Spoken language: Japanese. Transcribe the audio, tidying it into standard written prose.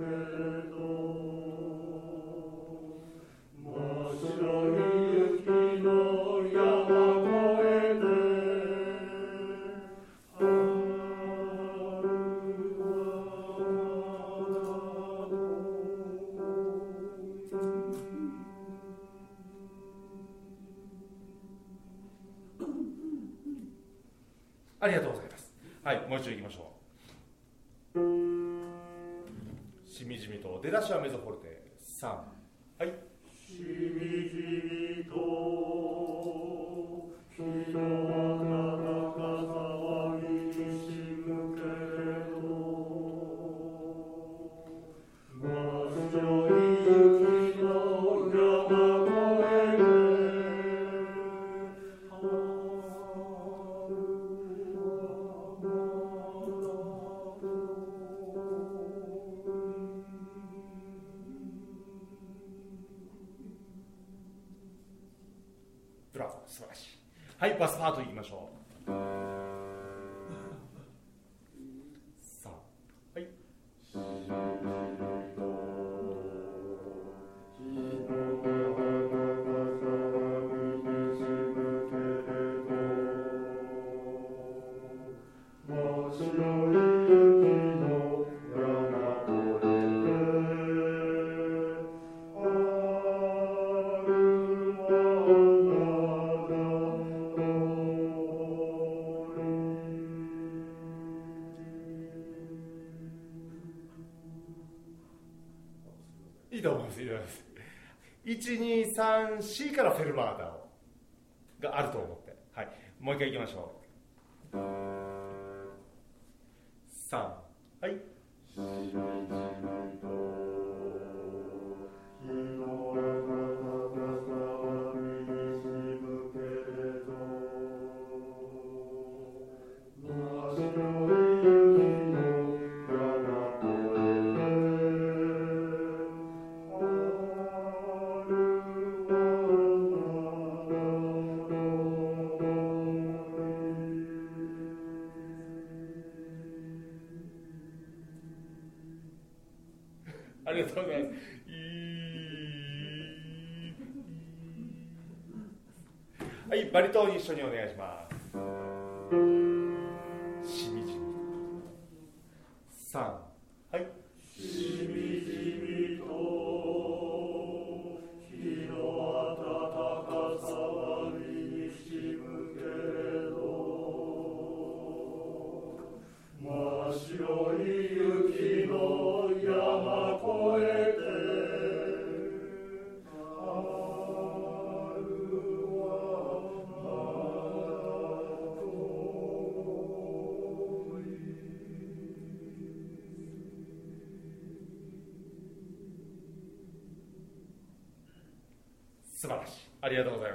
ありがとうございます。はい、もう一度いきましょう。しみじみと出だしはメゾフォルテ3、はい。 しみじみと人は高さにしむけれど、真っ白い雪の山越えでブラボー、素晴らしい。はい、バスパートいきましょう。さあ、はい。いいと思います、いいと思います。1、2、3、C からフェルマータがあると思って、はい、もう一回いきましょう。3、はい。ありがとうございます。はい、バリトン一緒にお願いします。しみじみ3、はい。 しみじみと日の暖かさは身にしむけれど、真っ白い雪の山越えて素晴らしい。ありがとうございます。